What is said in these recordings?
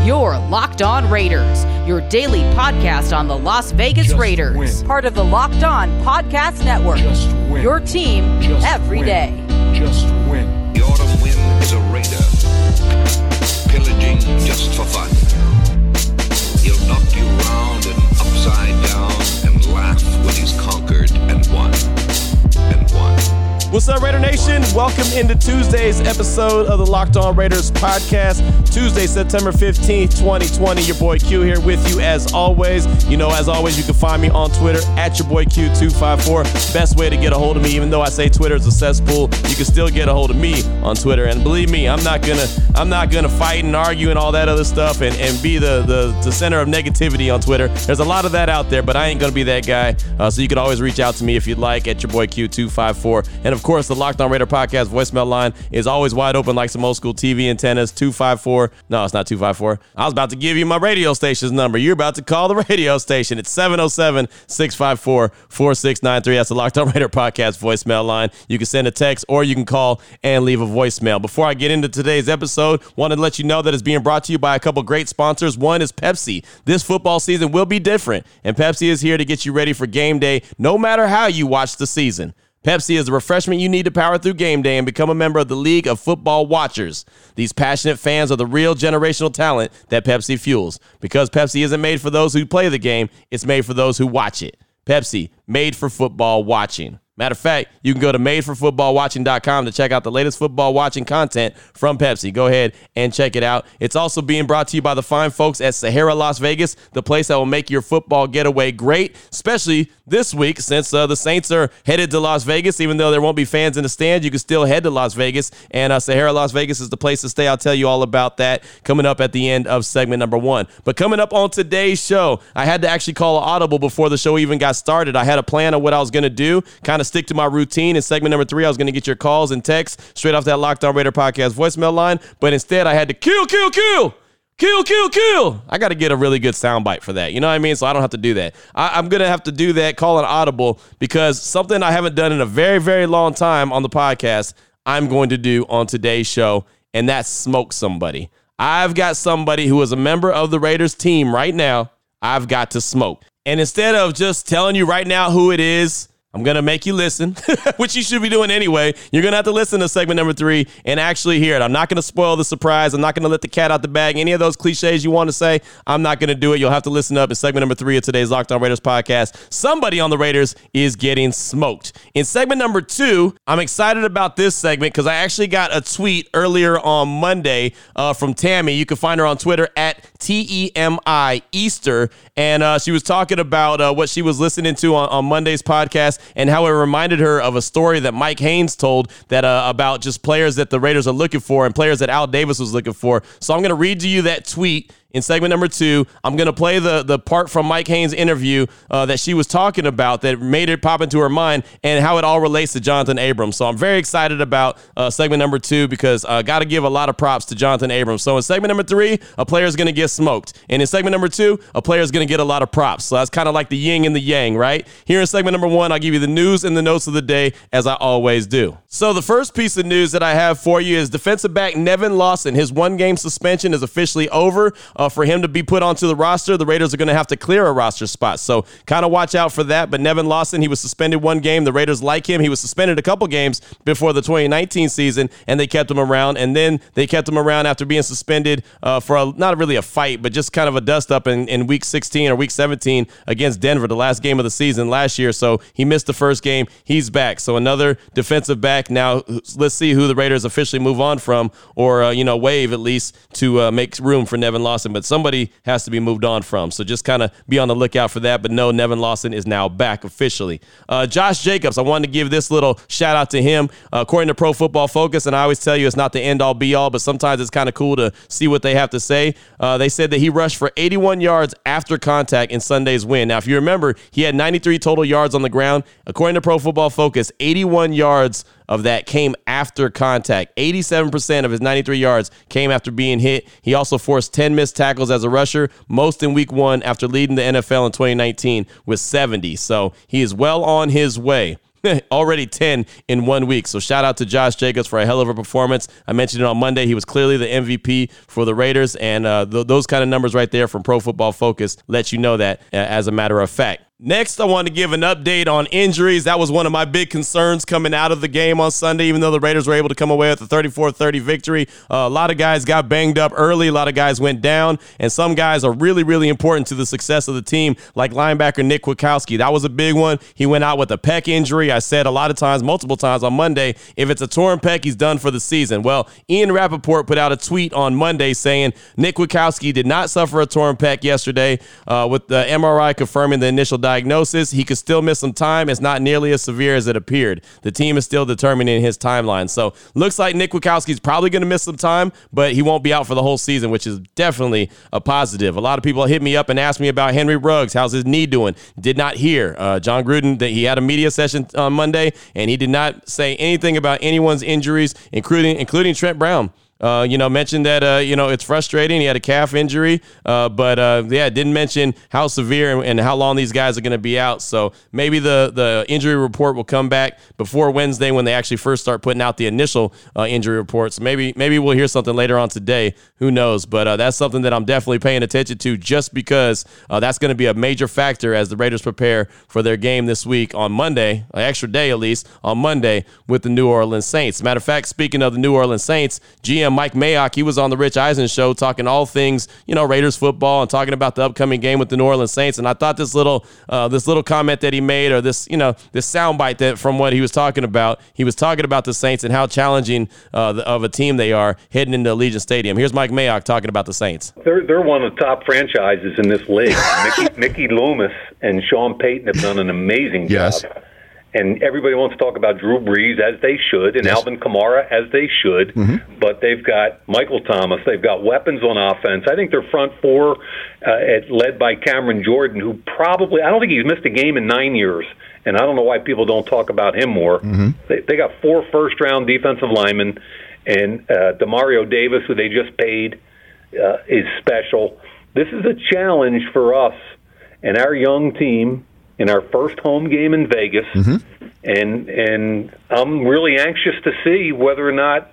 You're Locked On Raiders, your daily podcast on the Las Vegas Raiders. Win. Part of the Locked On Podcast Network. Your team every day. Just win. The autumn wind is a raider, pillaging just for fun. He'll knock you round and upside down and laugh when he's conquered and won. What's up, Raider Nation? Welcome into Tuesday's episode of the Locked On Raiders podcast. Tuesday, September 15th, 2020. Your boy Q here with you as always. You know, as always, you can find me on Twitter at your boy Q254. Best way to get a hold of me, even though I say Twitter is a cesspool, you can still get a hold of me on Twitter. And believe me, I'm not gonna fight and argue and all that other stuff and be the center of negativity on Twitter. There's a lot of that out there, but I ain't gonna be that guy. So you can always reach out to me if you'd like at your boy Q254. And of course, the Locked On Raider podcast voicemail line is always wide open like some old school TV antennas. 254. No, it's not 254. I was about to give you my radio station's number. You're about to call the radio station. It's 707-654-4693. That's the Locked On Raider podcast voicemail line. You can send a text or you can call and leave a voicemail. Before I get into today's episode, wanted to let you know that it's being brought to you by a couple great sponsors. One is Pepsi. This football season will be different, and Pepsi is here to get you ready for game day no matter how you watch the season. Pepsi is the refreshment you need to power through game day and become a member of the League of Football Watchers. These passionate fans are the real generational talent that Pepsi fuels. Because Pepsi isn't made for those who play the game, it's made for those who watch it. Pepsi, made for football watching. Matter of fact, you can go to madeforfootballwatching.com to check out the latest football watching content from Pepsi. Go ahead and check it out. It's also being brought to you by the fine folks at Sahara Las Vegas, the place that will make your football getaway great, especially this week since the Saints are headed to Las Vegas. Even though there won't be fans in the stands, you can still head to Las Vegas, and Sahara Las Vegas is the place to stay. I'll tell you all about that coming up at the end of segment number 1. But coming up on today's show, I had to actually call an audible before the show even got started. I had a plan of what I was going to do, kind of stick to my routine. In segment number 3, I was going to get your calls and texts straight off that Locked On Raider podcast voicemail line, but instead I had to kill. I got to get a really good soundbite for that. You know what I mean? So I don't have to do that. I'm going to have to do that, call an audible, because something I haven't done in a very, very long time on the podcast, I'm going to do on today's show, and that's smoke somebody. I've got somebody who is a member of the Raiders team right now. I've got to smoke. And instead of just telling you right now who it is, I'm going to make you listen, which you should be doing anyway. You're going to have to listen to segment number 3 and actually hear it. I'm not going to spoil the surprise. I'm not going to let the cat out the bag. Any of those cliches you want to say, I'm not going to do it. You'll have to listen up in segment number 3 of today's Locked On Raiders podcast. Somebody on the Raiders is getting smoked. In segment number 2, I'm excited about this segment because I actually got a tweet earlier on Monday from Tammy. You can find her on Twitter at TEMI Easter. And she was talking about what she was listening to on Monday's podcast, and how it reminded her of a story that Mike Haynes told that about just players that the Raiders are looking for and players that Al Davis was looking for. So I'm going to read to you that tweet. In segment number 2, I'm going to play the part from Mike Haynes' interview that she was talking about that made it pop into her mind and how it all relates to Jonathan Abrams. So I'm very excited about segment number 2 because I got to give a lot of props to Jonathan Abrams. So in segment number 3, a player is going to get smoked. And in segment number 2, a player is going to get a lot of props. So that's kind of like the yin and the yang, right? Here in segment number 1, I'll give you the news and the notes of the day as I always do. So the first piece of news that I have for you is defensive back Nevin Lawson. His 1-game suspension is officially over. For him to be put onto the roster, the Raiders are going to have to clear a roster spot. So kind of watch out for that. But Nevin Lawson, he was suspended 1 game. The Raiders like him. He was suspended a couple games before the 2019 season, and they kept him around. And then they kept him around after being suspended for not really a fight, but just kind of a dust-up in Week 16 or Week 17 against Denver, the last game of the season last year. So he missed the first game. He's back. So another defensive back. Now let's see who the Raiders officially move on from or, waive at least to make room for Nevin Lawson. But somebody has to be moved on from. So just kind of be on the lookout for that. But no, Nevin Lawson is now back officially. Josh Jacobs, I wanted to give this little shout out to him. According to Pro Football Focus, and I always tell you it's not the end all be all, but sometimes it's kind of cool to see what they have to say. They said that he rushed for 81 yards after contact in Sunday's win. Now, if you remember, he had 93 total yards on the ground. According to Pro Football Focus, 81 yards of that came after contact. 87% of his 93 yards came after being hit. He also forced 10 missed tackles as a rusher, most in week 1 after leading the NFL in 2019 with 70. So he is well on his way. Already 10 in 1 week. So shout out to Josh Jacobs for a hell of a performance. I mentioned it on Monday. He was clearly the MVP for the Raiders, and those kind of numbers right there from Pro Football Focus let you know that as a matter of fact. Next, I want to give an update on injuries. That was one of my big concerns coming out of the game on Sunday, even though the Raiders were able to come away with a 34-30 victory. A lot of guys got banged up early. A lot of guys went down, and some guys are really, really important to the success of the team, like linebacker Nick Kwiatkowski. That was a big one. He went out with a pec injury. I said a lot of times, multiple times on Monday, if it's a torn pec, he's done for the season. Well, Ian Rappaport put out a tweet on Monday saying Nick Kwiatkowski did not suffer a torn pec yesterday, with the MRI confirming the initial diagnosis. He could still miss some time. It's not nearly as severe as it appeared. The team is still determining his timeline. So looks like Nick Kwiatkowski is probably going to miss some time, but he won't be out for the whole season, which is definitely a positive. A lot of people hit me up and asked me about Henry Ruggs. How's his knee doing? Did not hear. John Gruden, he had a media session on Monday, and he did not say anything about anyone's injuries, including Trent Brown. Mentioned that, it's frustrating. He had a calf injury, but didn't mention how severe and how long these guys are going to be out. So maybe the injury report will come back before Wednesday when they actually first start putting out the initial injury reports. Maybe we'll hear something later on today. Who knows? But that's something that I'm definitely paying attention to, just because that's going to be a major factor as the Raiders prepare for their game this week on Monday, an extra day at least, on Monday with the New Orleans Saints. As a matter of fact, speaking of the New Orleans Saints, GM Mike Mayock, he was on the Rich Eisen show talking all things, Raiders football and talking about the upcoming game with the New Orleans Saints. And I thought this little comment that he made, or this soundbite that from what he was talking about the Saints and how challenging of a team they are heading into Allegiant Stadium. Here's Mike Mayock talking about the Saints. They're one of the top franchises in this league. Mickey Loomis and Sean Payton have done an amazing job. And everybody wants to talk about Drew Brees, as they should, and Alvin Kamara, as they should. Mm-hmm. But they've got Michael Thomas. They've got weapons on offense. I think their front four, led by Cameron Jordan, who probably, I don't think he's missed a game in 9 years. And I don't know why people don't talk about him more. Mm-hmm. They got 4 first-round defensive linemen, and Demario Davis, who they just paid, is special. This is a challenge for us and our young team in our first home game in Vegas, and I'm really anxious to see whether or not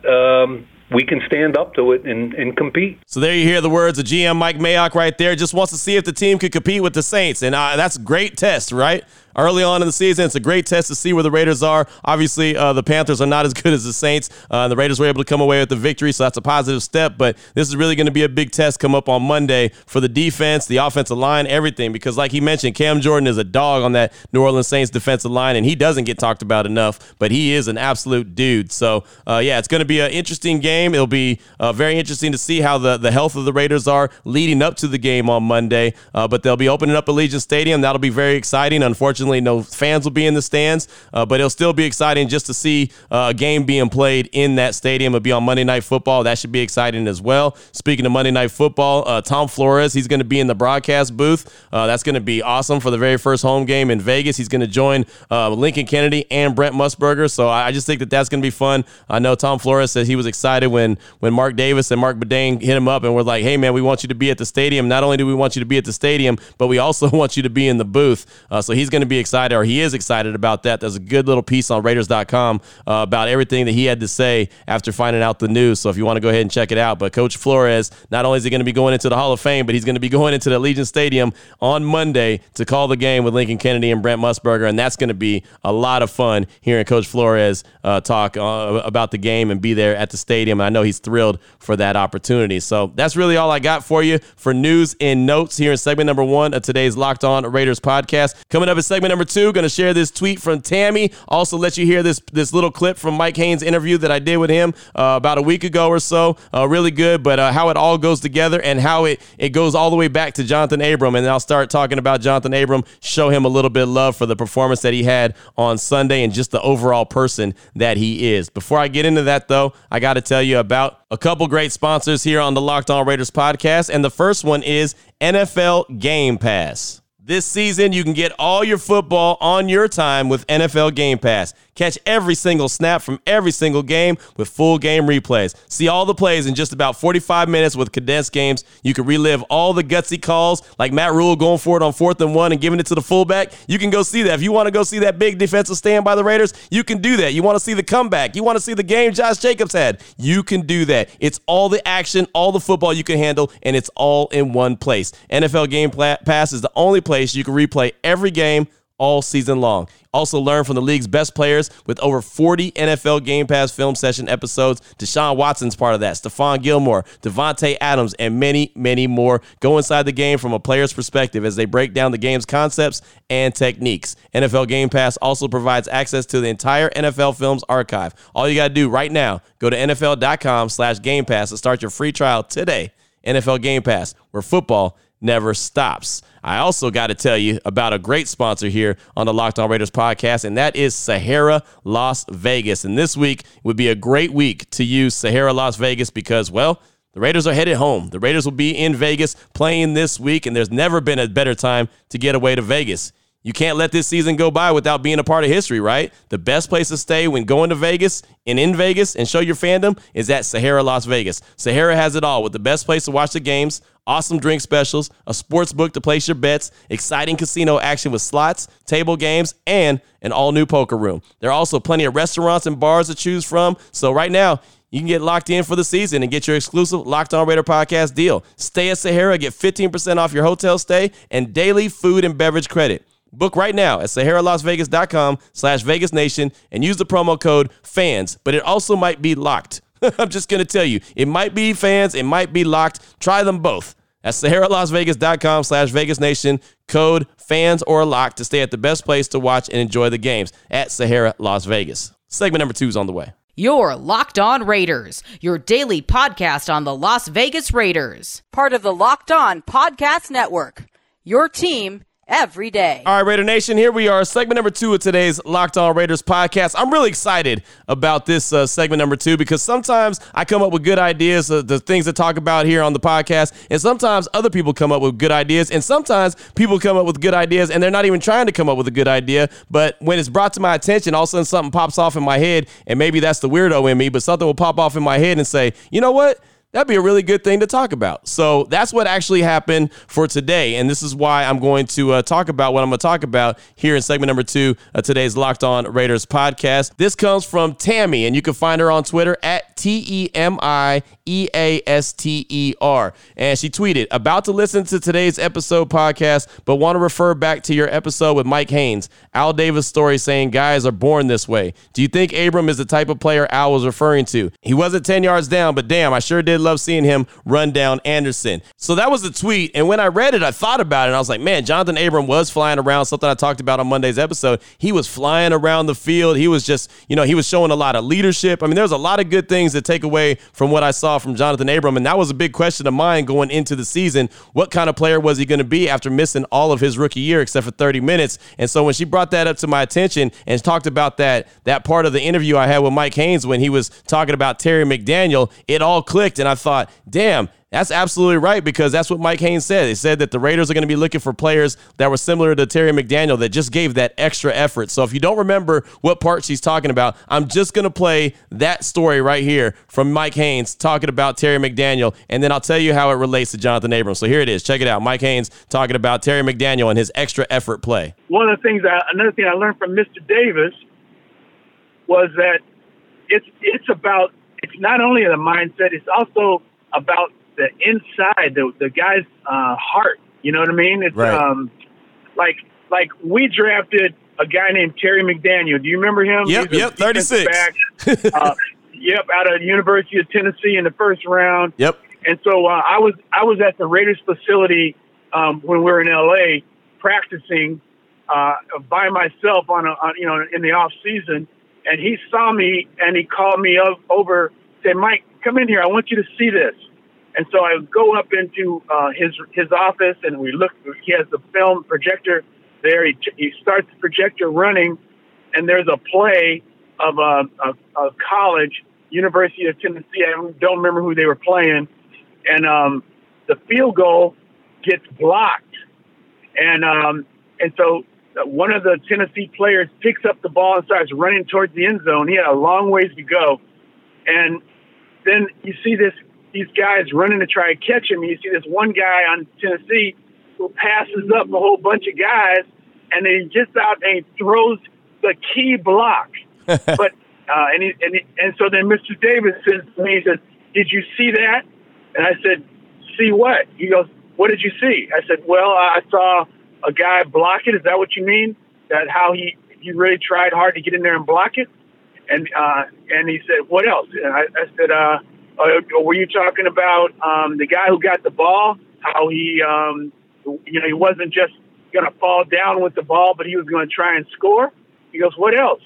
we can stand up to it and compete. So there you hear the words of GM Mike Mayock right there. Just wants to see if the team could compete with the Saints, and that's a great test, right? Early on in the season, it's a great test to see where the Raiders are. Obviously, the Panthers are not as good as the Saints. The Raiders were able to come away with the victory, so that's a positive step. But this is really going to be a big test come up on Monday for the defense, the offensive line, everything. Because like he mentioned, Cam Jordan is a dog on that New Orleans Saints defensive line, and he doesn't get talked about enough, but he is an absolute dude. So, it's going to be an interesting game. It'll be very interesting to see how the health of the Raiders are leading up to the game on Monday. But they'll be opening up Allegiant Stadium. That'll be very exciting. Unfortunately, no fans will be in the stands, but it'll still be exciting just to see a game being played in that stadium. It'll be on Monday Night Football. That should be exciting as well. Speaking of Monday Night Football, Tom Flores, he's going to be in the broadcast booth. That's going to be awesome for the very first home game in Vegas. He's going to join Lincoln Kennedy and Brent Musburger, so I just think that that's going to be fun. I know Tom Flores said he was excited when Mark Davis and Mark Bedane hit him up and were like, hey, man, we want you to be at the stadium. Not only do we want you to be at the stadium, but we also want you to be in the booth. So he's going to be excited, or he is excited about that. There's a good little piece on Raiders.com about everything that he had to say after finding out the news. So if you want to go ahead and check it out. But Coach Flores, not only is he going to be going into the Hall of Fame, but he's going to be going into the Allegiant Stadium on Monday to call the game with Lincoln Kennedy and Brent Musburger. And that's going to be a lot of fun hearing Coach Flores talk about the game and be there at the stadium. And I know he's thrilled for that opportunity. So that's really all I got for you for news and notes here in segment number 1 of today's Locked On Raiders podcast. Coming up in segment number 2, going to share this tweet from Tammy. Also let you hear this little clip from Mike Haynes' interview that I did with him about a week ago or so. Really good, but how it all goes together and how it goes all the way back to Jonathan Abram. And then I'll start talking about Jonathan Abram, show him a little bit of love for the performance that he had on Sunday and just the overall person that he is. Before I get into that, though, I got to tell you about a couple great sponsors here on the Locked On Raiders podcast. And the first one is NFL Game Pass. This season, you can get all your football on your time with NFL Game Pass. Catch every single snap from every single game with full game replays. See all the plays in just about 45 minutes with condensed games. You can relive all the gutsy calls like Matt Rule going for it on 4th and 1 and giving it to the fullback. You can go see that. If you want to go see that big defensive stand by the Raiders, you can do that. You want to see the comeback. You want to see the game Josh Jacobs had. You can do that. It's all the action, all the football you can handle, and it's all in one place. NFL Game Pass is the only place you can replay every game all season long. Also learn from the league's best players with over 40 NFL Game Pass film session episodes. Deshaun Watson's part of that, Stephon Gilmore, Devontae Adams, and many, many more. Go inside the game from a player's perspective as they break down the game's concepts and techniques. NFL Game Pass also provides access to the entire NFL Films archive. All you got to do right now, go to NFL.com/Game Pass to start your free trial today. NFL Game Pass, where football never stops. I also got to tell you about a great sponsor here on the Locked On Raiders podcast, and that is Sahara Las Vegas. And this week would be a great week to use Sahara Las Vegas because, well, the Raiders are headed home. The Raiders will be in Vegas playing this week, and there's never been a better time to get away to Vegas. You can't let this season go by without being a part of history, right? The best place to stay when going to Vegas and in Vegas and show your fandom is at Sahara Las Vegas. Sahara has it all with the best place to watch the games, awesome drink specials, a sports book to place your bets, exciting casino action with slots, table games, and an all-new poker room. There are also plenty of restaurants and bars to choose from. So right now, you can get locked in for the season and get your exclusive Locked On Raider podcast deal. Stay at Sahara, get 15% off your hotel stay and daily food and beverage credit. Book right now at SaharaLasVegas.com/VegasNation and use the promo code FANS, but it also might be locked. I'm just going to tell you, it might be fans, it might be locked. Try them both. At SaharaLasVegas.com/VegasNation, code FANS or LOCKED to stay at the best place to watch and enjoy the games at Sahara Las Vegas. Segment number 2 is on the way. You're Locked On Raiders, your daily podcast on the Las Vegas Raiders. Part of the Locked On Podcast Network, your team every day. All right, Raider Nation, here we are. Segment number 2 of today's Locked On Raiders podcast. I'm really excited about this segment number 2 because sometimes I come up with good ideas, the things to talk about here on the podcast, and sometimes other people come up with good ideas, and sometimes people come up with good ideas and they're not even trying to come up with a good idea, but when it's brought to my attention, all of a sudden something pops off in my head, and maybe that's the weirdo in me, but something will pop off in my head and say, you know what? That'd be a really good thing to talk about. So that's what actually happened for today. And this is why I'm going to talk about what I'm going to talk about here in segment number 2 of today's Locked On Raiders podcast. This comes from Tammy, and you can find her on Twitter at TEMIEASTER. And she tweeted, about to listen to today's episode podcast, but want to refer back to your episode with Mike Haynes. Al Davis' story saying guys are born this way. Do you think Abram is the type of player Al was referring to? He wasn't 10 yards down, but damn, I sure did love seeing him run down Anderson. So that was the tweet. And when I read it, I thought about it. And I was like, man, Jonathan Abram was flying around, something I talked about on Monday's episode. He was flying around the field. He was just, he was showing a lot of leadership. I mean, there's a lot of good things to take away from what I saw from Jonathan Abram. And that was a big question of mine going into the season. What kind of player was he going to be after missing all of his rookie year except for 30 minutes? And so when she brought that up to my attention and talked about that part of the interview I had with Mike Haynes when he was talking about Terry McDaniel, it all clicked. And I thought, damn, that's absolutely right, because that's what Mike Haynes said. He said that the Raiders are going to be looking for players that were similar to Terry McDaniel that just gave that extra effort. So if you don't remember what part she's talking about, I'm just going to play that story right here from Mike Haynes talking about Terry McDaniel, and then I'll tell you how it relates to Jonathan Abram. So here it is. Check it out. Mike Haynes talking about Terry McDaniel and his extra effort play. Another thing I learned from Mr. Davis was that it's not only the mindset, it's also about the inside, the guy's heart. You know what I mean? It's right. Like we drafted a guy named Terry McDaniel. Do you remember him? Yep, 36. Back, out of the University of Tennessee in the first round. Yep. And so I was at the Raiders facility when we were in LA practicing by myself in the off season, and he saw me and he called me over, said, "Mike, come in here. I want you to see this." And so I go up into his office, and we look. He has the film projector there. He starts the projector running, and there's a play of a college, University of Tennessee. I don't remember who they were playing, and the field goal gets blocked. And so one of the Tennessee players picks up the ball and starts running towards the end zone. He had a long ways to go. And then you see these guys running to try to catch him. You see this one guy on Tennessee who passes up a whole bunch of guys, and then he gets out and he throws the key block. But and so then Mr. Davis says to me, he says, "Did you see that?" And I said, "See what?" He goes, "What did you see?" I said, "Well, I saw a guy block it." Is that what you mean? That how he really tried hard to get in there and block it? And he said, "What else?" And I said, "Were you talking about the guy who got the ball? How he, he wasn't just going to fall down with the ball, but he was going to try and score?" He goes, "What else?"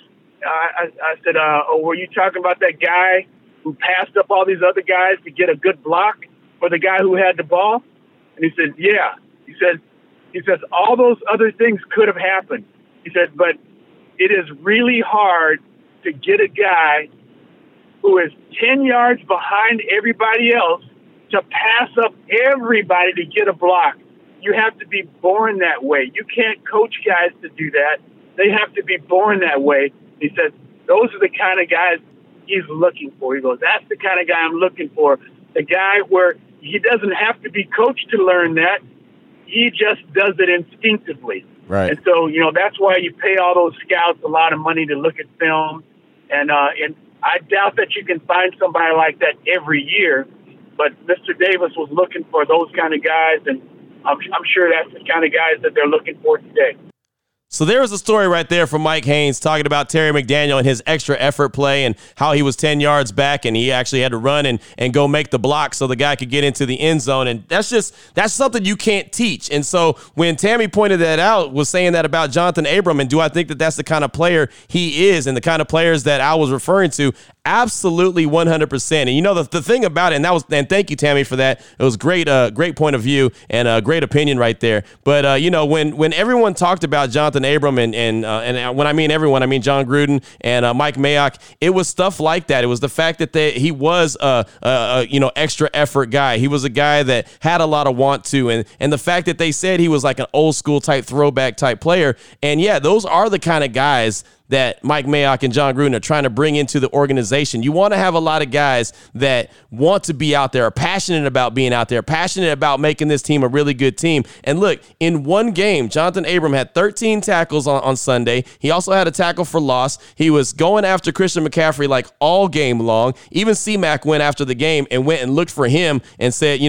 I said, "Were you talking about that guy who passed up all these other guys to get a good block for the guy who had the ball?" And he said, "Yeah." He says, "All those other things could have happened." He said, "But it is really hard to get a guy who is 10 yards behind everybody else to pass up everybody to get a block. You have to be born that way. You can't coach guys to do that. They have to be born that way." He said, "Those are the kind of guys he's looking for." He goes, "That's the kind of guy I'm looking for. The guy where he doesn't have to be coached to learn that. He just does it instinctively." Right. And so, that's why you pay all those scouts a lot of money to look at film. And I doubt that you can find somebody like that every year. But Mr. Davis was looking for those kind of guys, and I'm sure that's the kind of guys that they're looking for today. So there was a story right there from Mike Haynes talking about Terry McDaniel and his extra effort play and how he was 10 yards back and he actually had to run and go make the block so the guy could get into the end zone. And that's something you can't teach. And so when Tammy pointed that out, was saying that about Jonathan Abram, and do I think that that's the kind of player he is and the kind of players that I was referring to? Absolutely 100%. And the thing about it, and thank you, Tammy, for that. It was great point of view and a great opinion right there. But when everyone talked about Jonathan Abram and when I mean everyone, I mean John Gruden and Mike Mayock, it was stuff like that. It was the fact that he was a extra effort guy. He was a guy that had a lot of want to, and the fact that they said he was like an old school type throwback type player. And yeah, those are the kind of guys that Mike Mayock and John Gruden are trying to bring into the organization. You want to have a lot of guys that want to be out there, are passionate about being out there, passionate about making this team a really good team. And look, in one game, Jonathan Abram had 13 tackles on Sunday. He also had a tackle for loss. He was going after Christian McCaffrey like all game long. Even C-Mac went after the game and went and looked for him and said,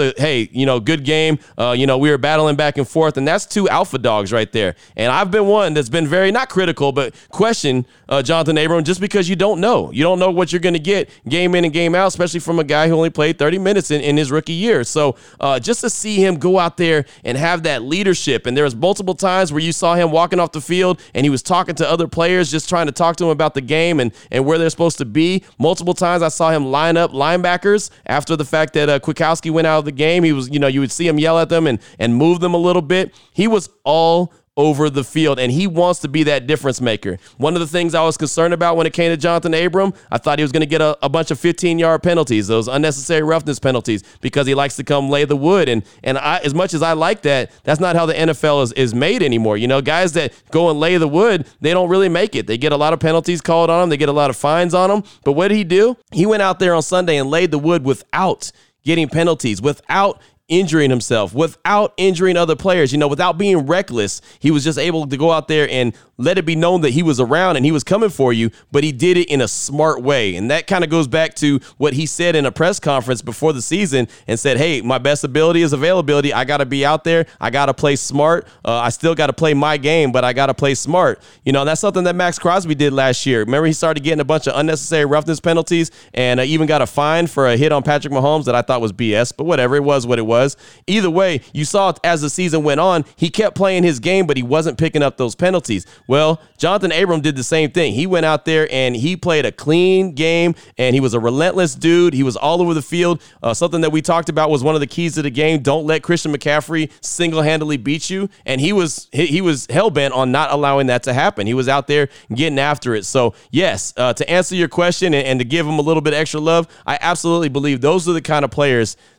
good game. We were battling back and forth. And that's two alpha dogs right there. And I've been one that's been very, not critical, but question Jonathan Abram just because you don't know. You don't know what you're going to get game in and game out, especially from a guy who only played 30 minutes in his rookie year. So just to see him go out there and have that leadership, and there was multiple times where you saw him walking off the field and he was talking to other players, just trying to talk to them about the game and where they're supposed to be. Multiple times I saw him line up linebackers after the fact that Kwiatkowski went out of the game. He was, you would see him yell at them and move them a little bit. He was all over the field, and he wants to be that difference maker. One of the things I was concerned about when it came to Jonathan Abram, I thought he was going to get a bunch of 15-yard penalties, those unnecessary roughness penalties, because he likes to come lay the wood. And I, as much as I like that, that's not how the NFL is made anymore. Guys that go and lay the wood, they don't really make it. They get a lot of penalties called on them. They get a lot of fines on them. But what did he do? He went out there on Sunday and laid the wood without getting penalties, without injuring himself, without injuring other players, without being reckless. He was just able to go out there and let it be known that he was around and he was coming for you, but he did it in a smart way. And that kind of goes back to what he said in a press conference before the season and said, hey, my best ability is availability. I got to be out there. I got to play smart. I still got to play my game, but I got to play smart. That's something that Max Crosby did last year. Remember, he started getting a bunch of unnecessary roughness penalties and even got a fine for a hit on Patrick Mahomes that I thought was BS, but whatever, it was what it was. Either way, you saw as the season went on, he kept playing his game, but he wasn't picking up those penalties. Well, Jonathan Abram did the same thing. He went out there and he played a clean game, and he was a relentless dude. He was all over the field. Something that we talked about was one of the keys to the game. Don't let Christian McCaffrey single-handedly beat you. And he was hell-bent on not allowing that to happen. He was out there getting after it. So, yes, to answer your question and to give him a little bit extra love, I absolutely believe those are the kind of players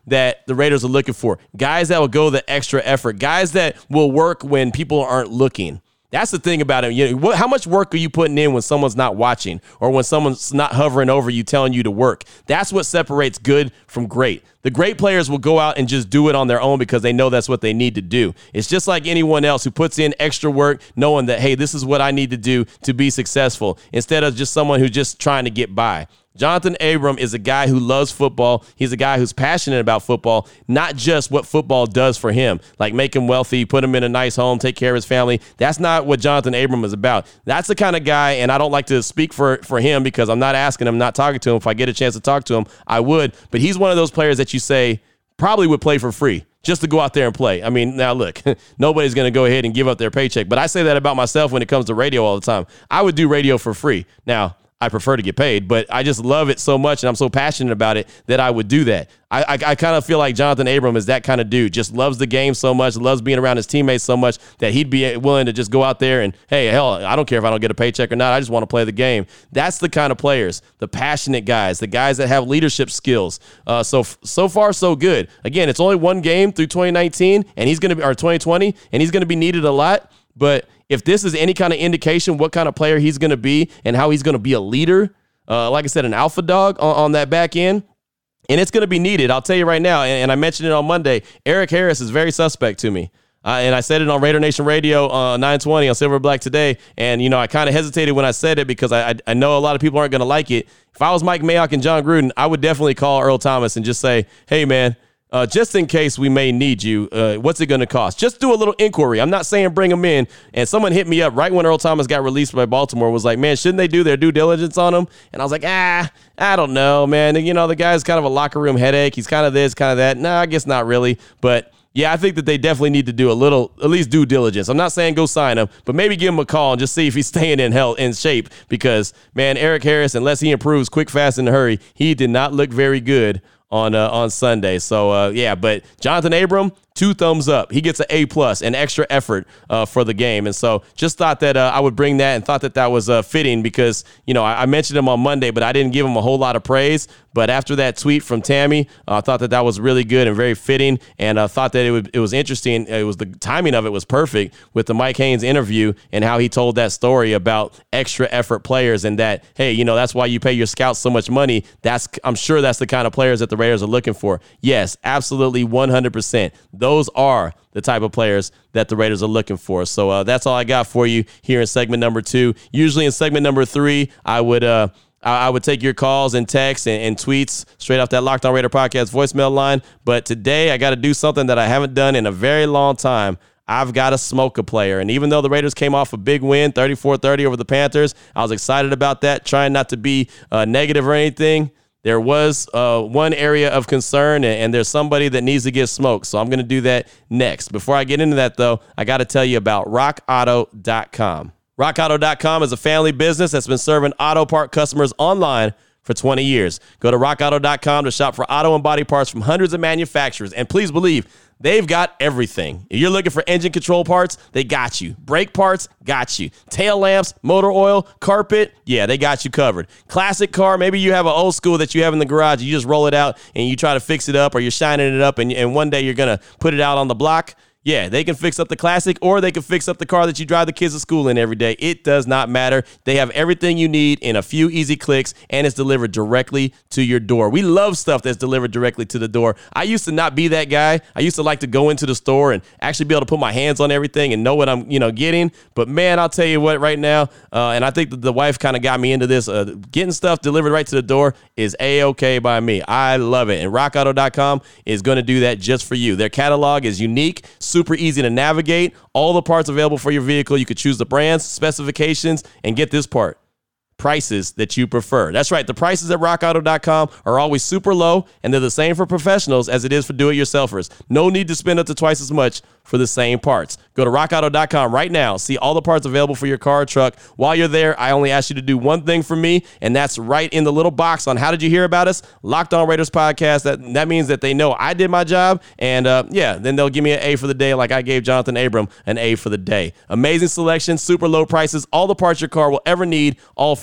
that the Raiders are looking for. Guys that will go the extra effort. Guys that will work when people aren't looking. That's the thing about him. How much work are you putting in when someone's not watching or when someone's not hovering over you telling you to work? That's what separates good from great. The great players will go out and just do it on their own because they know that's what they need to do. It's just like anyone else who puts in extra work knowing that, hey, this is what I need to do to be successful, instead of just someone who's just trying to get by. Jonathan Abram is a guy who loves football. He's a guy who's passionate about football, not just what football does for him, like make him wealthy, put him in a nice home, take care of his family. That's not what Jonathan Abram is about. That's the kind of guy, and I don't like to speak for him because I'm not asking him, not talking to him. If I get a chance to talk to him, I would. But he's one of those players that you say probably would play for free just to go out there and play. I mean, now look, nobody's going to go ahead and give up their paycheck, but I say that about myself when it comes to radio all the time. I would do radio for free. Now, I prefer to get paid, but I just love it so much and I'm so passionate about it that I would do that. I kind of feel like Jonathan Abram is that kind of dude, just loves the game so much, loves being around his teammates so much that he'd be willing to just go out there and, hey, hell, I don't care if I don't get a paycheck or not. I just want to play the game. That's the kind of players, the passionate guys, the guys that have leadership skills. So far, so good. Again, it's only one game through 2019 and he's going to be, or 2020, and he's going to be needed a lot. But if this is any kind of indication what kind of player he's going to be and how he's going to be a leader, like I said, an alpha dog on that back end, and it's going to be needed. I'll tell you right now, and I mentioned it on Monday, Eric Harris is very suspect to me. And I said it on Raider Nation Radio 920 on Silver Black today. And, you know, I kind of hesitated when I said it because I know a lot of people aren't going to like it. If I was Mike Mayock and John Gruden, I would definitely call Earl Thomas and just say, hey, man, just in case we may need you, what's it going to cost? Just do a little inquiry. I'm not saying bring him in. And someone hit me up right when Earl Thomas got released by Baltimore, was like, man, shouldn't they do their due diligence on him? And I was like, I don't know, man. You know, the guy's kind of a locker room headache. He's kind of this, kind of that. No, I guess not really. But yeah, I think that they definitely need to do a little, at least due diligence. I'm not saying go sign him, but maybe give him a call and just see if he's staying in shape. Because, man, Eric Harris, unless he improves quick, fast, in a hurry, he did not look very good on Sunday. So, but Jonathan Abram, 2 thumbs up. He gets an A+, an extra effort for the game. And so just thought that I would bring that and thought that was fitting because, you know, I mentioned him on Monday, but I didn't give him a whole lot of praise. But after that tweet from Tammy, I thought that was really good and very fitting. And I thought that it was interesting. It was the timing of it was perfect with the Mike Haynes interview and how he told that story about extra effort players and that, hey, you know, that's why you pay your scouts so much money. I'm sure that's the kind of players that the Raiders are looking for. Yes, absolutely 100%. Those are the type of players that the Raiders are looking for. So that's all I got for you here in segment number 2. Usually in segment number 3, I would take your calls and texts and tweets straight off that Locked On Raider podcast voicemail line. But today I got to do something that I haven't done in a very long time. I've got to smoke a player. And even though the Raiders came off a big win, 34-30 over the Panthers, I was excited about that, trying not to be negative or anything. There was one area of concern, and there's somebody that needs to get smoked. So I'm going to do that next. Before I get into that, though, I got to tell you about RockAuto.com. RockAuto.com is a family business that's been serving auto part customers online for 20 years. Go to RockAuto.com to shop for auto and body parts from hundreds of manufacturers. And please believe, they've got everything. If you're looking for engine control parts, they got you. Brake parts, got you. Tail lamps, motor oil, carpet, yeah, they got you covered. Classic car, maybe you have an old school that you have in the garage. You just roll it out and you try to fix it up, or you're shining it up and one day you're going to put it out on the block. Yeah, they can fix up the classic, or they can fix up the car that you drive the kids to school in every day. It does not matter. They have everything you need in a few easy clicks, and it's delivered directly to your door. We love stuff that's delivered directly to the door. I used to not be that guy. I used to like to go into the store and actually be able to put my hands on everything and know what I'm, getting. But man, I'll tell you what, right now, and I think that the wife kind of got me into this. Getting stuff delivered right to the door is A-okay by me. I love it, and RockAuto.com is going to do that just for you. Their catalog is unique, super easy to navigate, all the parts available for your vehicle. You could choose the brands, specifications, and get this part, prices that you prefer. That's right. The prices at RockAuto.com are always super low, and they're the same for professionals as it is for do-it-yourselfers. No need to spend up to twice as much for the same parts. Go to RockAuto.com right now. See all the parts available for your car or truck. While you're there, I only ask you to do one thing for me, and that's right in the little box on how did you hear about us? Locked On Raiders podcast. That means that they know I did my job, and then they'll give me an A for the day like I gave Jonathan Abram an A for the day. Amazing selection, super low prices, all the parts your car will ever need, all for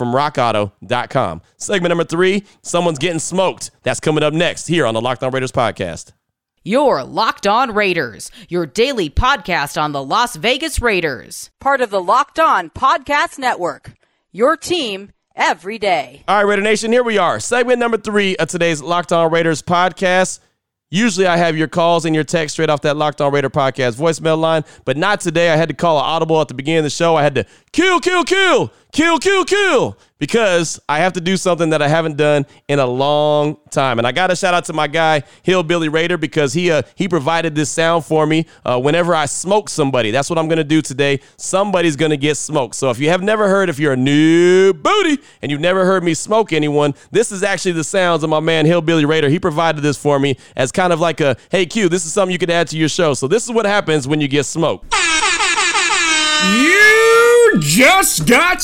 from rockauto.com. Segment number 3, someone's getting smoked. That's coming up next here on the Locked On Raiders podcast. Your Locked On Raiders, your daily podcast on the Las Vegas Raiders. Part of the Locked On Podcast Network, your team every day. All right, Raider Nation, here we are. Segment number 3 of today's Locked On Raiders podcast. Usually I have your calls and your text straight off that Locked On Raider podcast voicemail line, but not today. I had to call an audible at the beginning of the show. I had to kill, because I have to do something that I haven't done in a long time. And I got to shout out to my guy, Hillbilly Raider, because he provided this sound for me whenever I smoke somebody. That's what I'm going to do today. Somebody's going to get smoked. So if you have never heard, if you're a new booty and you've never heard me smoke anyone, this is actually the sounds of my man, Hillbilly Raider. He provided this for me as kind of like a, hey, Q, this is something you could add to your show. So this is what happens when you get smoked. You just got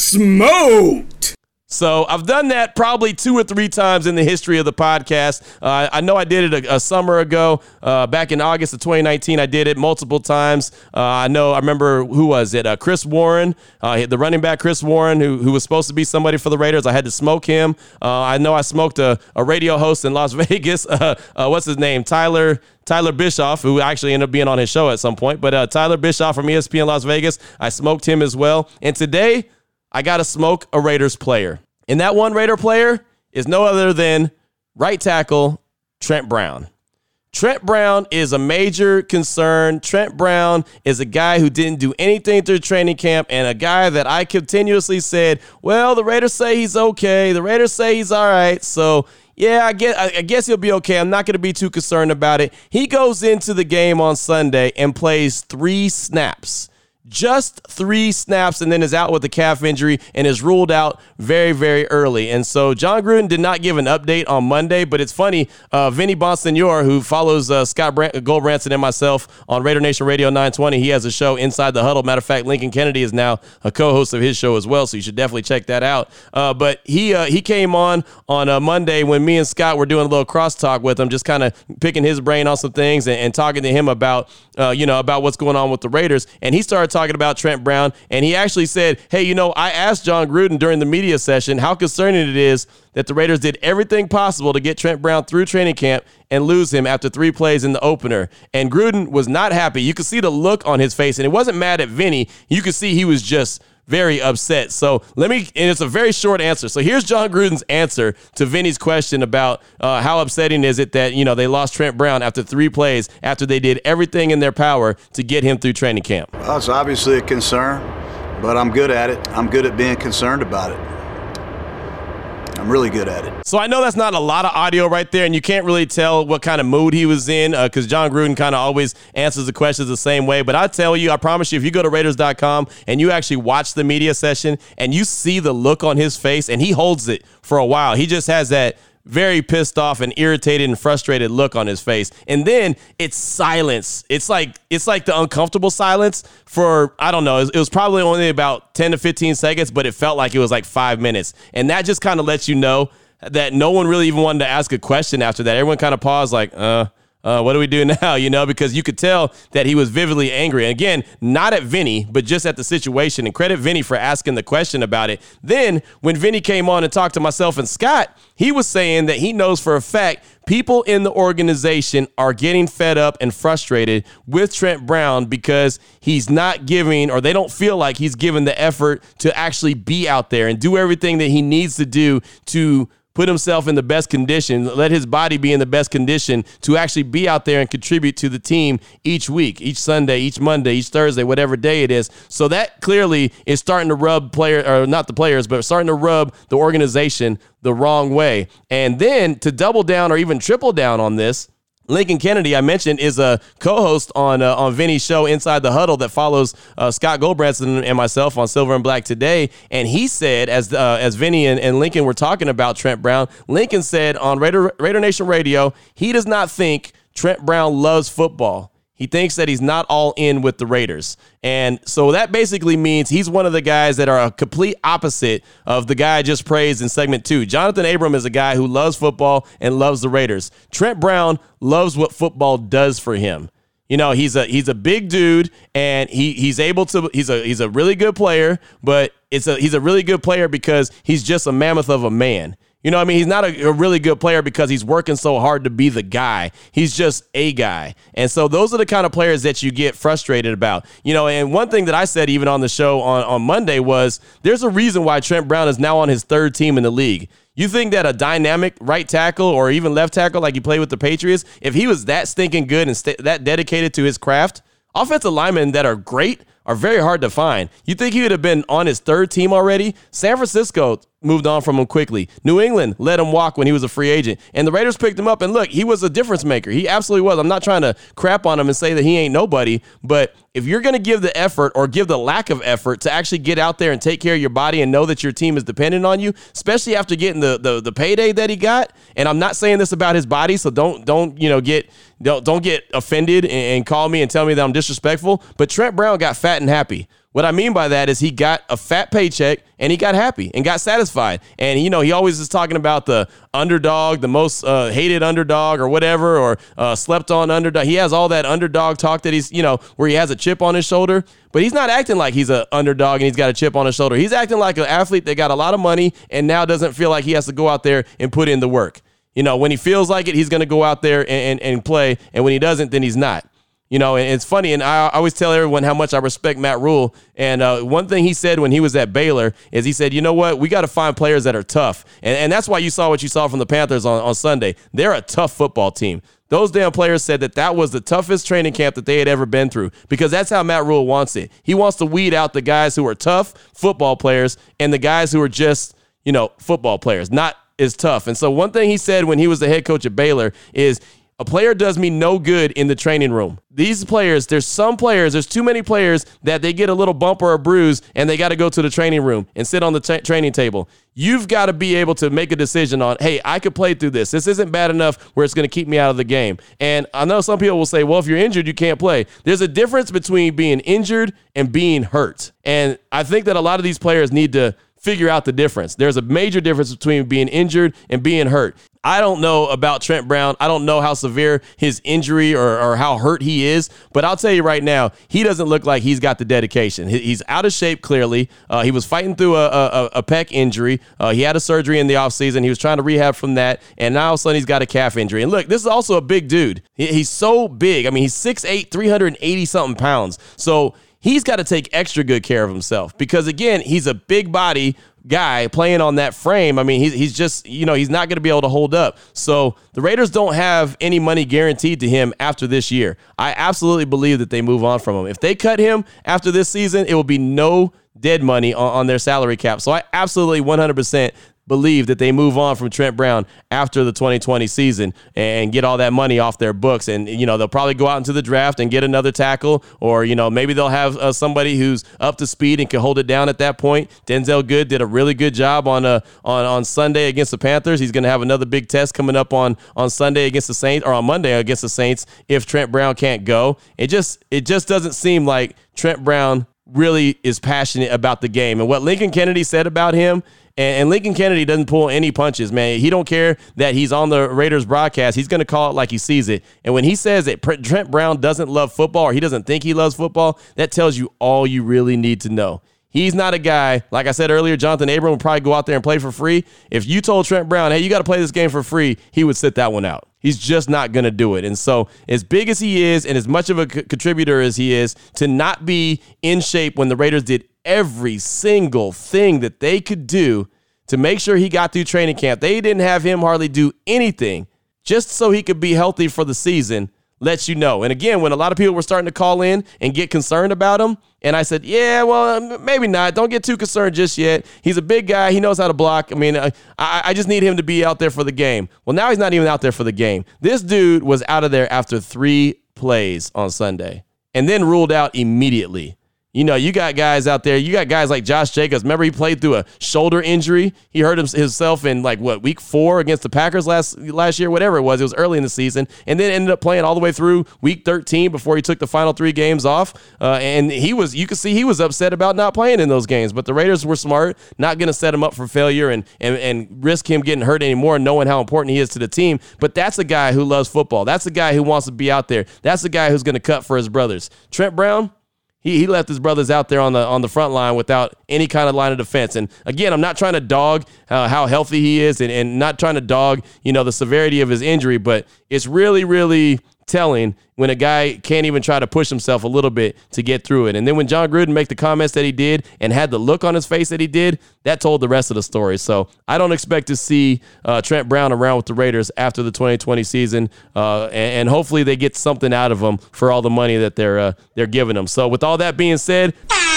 smoked. So I've done that probably 2 or 3 times in the history of the podcast. I know I did it a summer ago, back in August of 2019. I did it multiple times. I remember, who was it? Chris Warren, the running back Chris Warren, who was supposed to be somebody for the Raiders. I had to smoke him. I know I smoked a radio host in Las Vegas. What's his name? Tyler Bischoff, who actually ended up being on his show at some point. But Tyler Bischoff from ESPN Las Vegas, I smoked him as well. And today, I got to smoke a Raiders player. And that one Raider player is no other than right tackle Trent Brown. Trent Brown is a major concern. Trent Brown is a guy who didn't do anything through training camp, and a guy that I continuously said, well, the Raiders say he's okay. The Raiders say he's all right. So, yeah, I guess he'll be okay. I'm not going to be too concerned about it. He goes into the game on Sunday and plays 3 snaps. Just 3 snaps, and then is out with a calf injury and is ruled out very, very early. And so John Gruden did not give an update on Monday, but it's funny, Vinny Bonsignor, who follows Scott Goldbranson and myself on Raider Nation Radio 920, he has a show, Inside the Huddle. Matter of fact, Lincoln Kennedy is now a co-host of his show as well, so you should definitely check that out. But he came on Monday when me and Scott were doing a little crosstalk with him, just kind of picking his brain on some things and talking to him about what's going on with the Raiders. And he started talking about Trent Brown, and he actually said, hey, I asked John Gruden during the media session how concerning it is that the Raiders did everything possible to get Trent Brown through training camp and lose him after 3 plays in the opener. And Gruden was not happy. You could see the look on his face, and it wasn't mad at Vinny. You could see he was just very upset. So and it's a very short answer. So here's John Gruden's answer to Vinny's question about how upsetting is it that, they lost Trent Brown after 3 plays after they did everything in their power to get him through training camp. Well, it's obviously a concern, but I'm good at it. I'm good at being concerned about it. I'm really good at it. So I know that's not a lot of audio right there, and you can't really tell what kind of mood he was in because John Gruden kind of always answers the questions the same way. But I tell you, I promise you, if you go to Raiders.com and you actually watch the media session and you see the look on his face, and he holds it for a while, he just has that very pissed off and irritated and frustrated look on his face. And then it's silence. It's like the uncomfortable silence for, I don't know, it was probably only about 10 to 15 seconds, but it felt like it was like 5 minutes. And that just kind of lets you know that no one really even wanted to ask a question after that. Everyone kind of paused like, what do we do now? Because you could tell that he was vividly angry. And again, not at Vinny, but just at the situation. And credit Vinny for asking the question about it. Then when Vinny came on and talked to myself and Scott, he was saying that he knows for a fact people in the organization are getting fed up and frustrated with Trent Brown because he's not giving, or they don't feel like he's given the effort to actually be out there and do everything that he needs to do to put himself in the best condition, let his body be in the best condition to actually be out there and contribute to the team each week, each Sunday, each Monday, each Thursday, whatever day it is. So that clearly is starting to rub not the players, but starting to rub the organization the wrong way. And then to double down or even triple down on this, Lincoln Kennedy, I mentioned, is a co-host on Vinny's show Inside the Huddle that follows Scott Goldbranson and myself on Silver and Black Today. And he said, as Vinny and Lincoln were talking about Trent Brown, Lincoln said on Raider Nation Radio, he does not think Trent Brown loves football. He thinks that he's not all in with the Raiders. And so that basically means he's one of the guys that are a complete opposite of the guy I just praised in segment 2. Jonathan Abram is a guy who loves football and loves the Raiders. Trent Brown loves what football does for him. You know, he's a big dude, and he's able to. He's a really good player, but he's a really good player because he's just a mammoth of a man. You know what I mean? He's not a really good player because he's working so hard to be the guy. He's just a guy. And so those are the kind of players that you get frustrated about. You know, and one thing that I said even on the show on Monday was there's a reason why Trent Brown is now on his third team in the league. You think that a dynamic right tackle or even left tackle like he played with the Patriots, if he was that stinking good and that dedicated to his craft, offensive linemen that are great are very hard to find. You think he would have been on his third team already? San Francisco moved on from him quickly. New England let him walk when he was a free agent. And the Raiders picked him up, and look, he was a difference maker. He absolutely was. I'm not trying to crap on him and say that he ain't nobody, but if you're going to give the effort or give the lack of effort to actually get out there and take care of your body and know that your team is dependent on you, especially after getting the payday that he got, and I'm not saying this about his body, so don't get offended and call me and tell me that I'm disrespectful, but Trent Brown got fat and happy. What I mean by that is he got a fat paycheck and he got happy and got satisfied. And, you know, he always is talking about the underdog, the most hated underdog or whatever, or slept on underdog. He has all that underdog talk that he's, you know, where he has a chip on his shoulder, but he's not acting like he's an underdog and he's got a chip on his shoulder. He's acting like an athlete that got a lot of money and now doesn't feel like he has to go out there and put in the work. You know, when he feels like it, he's going to go out there and play. And when he doesn't, then he's not. You know, and it's funny, and I always tell everyone how much I respect Matt Rule. And one thing he said when he was at Baylor is he said, you know what, we got to find players that are tough. And that's why you saw what you saw from the Panthers on Sunday. They're a tough football team. Those damn players said that was the toughest training camp that they had ever been through because that's how Matt Rule wants it. He wants to weed out the guys who are tough football players and the guys who are just, you know, football players, not as tough. And so one thing he said when he was the head coach at Baylor is, a player does me no good in the training room. These players, there's too many players that they get a little bump or a bruise and they got to go to the training room and sit on the training table. You've got to be able to make a decision on, hey, I could play through this. This isn't bad enough where it's going to keep me out of the game. And I know some people will say, well, if you're injured, you can't play. There's a difference between being injured and being hurt. And I think that a lot of these players need to figure out the difference. There's a major difference between being injured and being hurt. I don't know about Trent Brown. I don't know how severe his injury or how hurt he is, but I'll tell you right now, he doesn't look like he's got the dedication. He's out of shape, clearly. He was fighting through a pec injury. He had a surgery in the offseason. He was trying to rehab from that, and now all of a sudden he's got a calf injury. And look, this is also a big dude. He's so big. I mean, he's 6'8", 380-something pounds. So he's got to take extra good care of himself because, again, he's a big body guy playing on that frame. I mean, he's just, you know, he's not going to be able to hold up. So the Raiders don't have any money guaranteed to him after this year. I absolutely believe that they move on from him. If they cut him after this season, it will be no dead money on their salary cap. So I absolutely 100% believe that they move on from Trent Brown after the 2020 season and get all that money off their books. And, you know, they'll probably go out into the draft and get another tackle, or, you know, maybe they'll have somebody who's up to speed and can hold it down at that point. Denzel Good did a really good job on Sunday against the Panthers. He's going to have another big test coming up on Sunday against the Saints, or on Monday against the Saints, if Trent Brown can't go. It just doesn't seem like Trent Brown really is passionate about the game. And what Lincoln Kennedy said about him, and Lincoln Kennedy doesn't pull any punches, man. He don't care that he's on the Raiders broadcast. He's going to call it like he sees it. And when he says that Trent Brown doesn't love football, or he doesn't think he loves football, that tells you all you really need to know. He's not a guy, like I said earlier, Jonathan Abram would probably go out there and play for free. If you told Trent Brown, hey, you got to play this game for free, he would sit that one out. He's just not going to do it. And so as big as he is and as much of a contributor as he is, to not be in shape when the Raiders did every single thing that they could do to make sure he got through training camp, they didn't have him hardly do anything just so he could be healthy for the season, lets you know. And again, when a lot of people were starting to call in and get concerned about him, and I said, yeah, well, maybe not. Don't get too concerned just yet. He's a big guy. He knows how to block. I mean, I just need him to be out there for the game. Well, now he's not even out there for the game. This dude was out of there after 3 plays on Sunday and then ruled out immediately. You know, you got guys out there. You got guys like Josh Jacobs. Remember, he played through a shoulder injury. He hurt himself in week 4 against the Packers last year, whatever it was. It was early in the season, and then ended up playing all the way through week 13 before he took the final 3 games off. And you could see he was upset about not playing in those games. But the Raiders were smart, not going to set him up for failure and risk him getting hurt anymore, knowing how important he is to the team. But that's a guy who loves football. That's a guy who wants to be out there. That's a guy who's going to cut for his brothers. Trent Brown. He left his brothers out there on the front line without any kind of line of defense. And again, I'm not trying to dog how healthy he is and not trying to dog, the severity of his injury, but it's really, really telling when a guy can't even try to push himself a little bit to get through it. And then when John Gruden made the comments that he did and had the look on his face that he did, that told the rest of the story. So I don't expect to see Trent Brown around with the Raiders after the 2020 season, and hopefully they get something out of him for all the money that they're giving him. So with all that being said,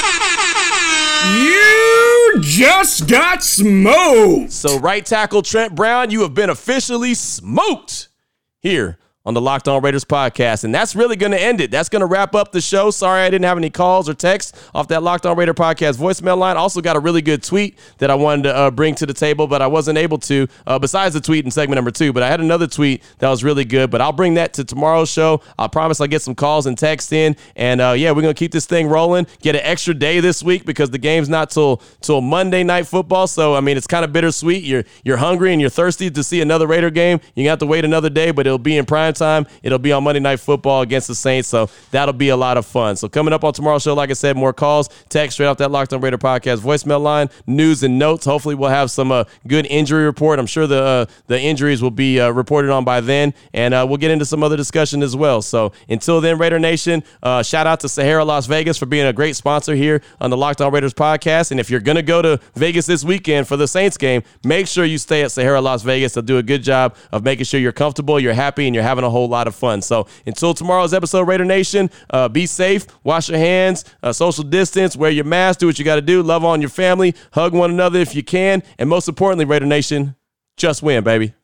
you just got smoked. So right tackle Trent Brown, you have been officially smoked here on the Locked On Raiders podcast. And that's really going to end it. That's going to wrap up the show. Sorry I didn't have any calls or texts off that Locked On Raider podcast voicemail line. Also got a really good tweet that I wanted to bring to the table, but I wasn't able to, besides the tweet in segment number 2. But I had another tweet that was really good, but I'll bring that to tomorrow's show. I promise I'll get some calls and texts in. And we're going to keep this thing rolling. Get an extra day this week because the game's not till Monday Night Football. So, I mean, it's kind of bittersweet. You're hungry and you're thirsty to see another Raider game. You have to wait another day, but it'll be in prime time. It'll be on Monday Night Football against the Saints, so that'll be a lot of fun. So coming up on tomorrow's show, like I said, more calls, text straight off that Locked On Raider podcast voicemail line, news and notes. Hopefully we'll have some good injury report. I'm sure the injuries will be reported on by then, and we'll get into some other discussion as well. So until then, Raider Nation, shout out to Sahara Las Vegas for being a great sponsor here on the Locked On Raiders podcast. And if you're going to go to Vegas this weekend for the Saints game, make sure you stay at Sahara Las Vegas. They'll do a good job of making sure you're comfortable, you're happy, and you're having a whole lot of fun. So until tomorrow's episode, Raider Nation, be safe, wash your hands, social distance, wear your mask, do what you got to do, love on your family, hug one another if you can, and most importantly, Raider Nation, just win, baby.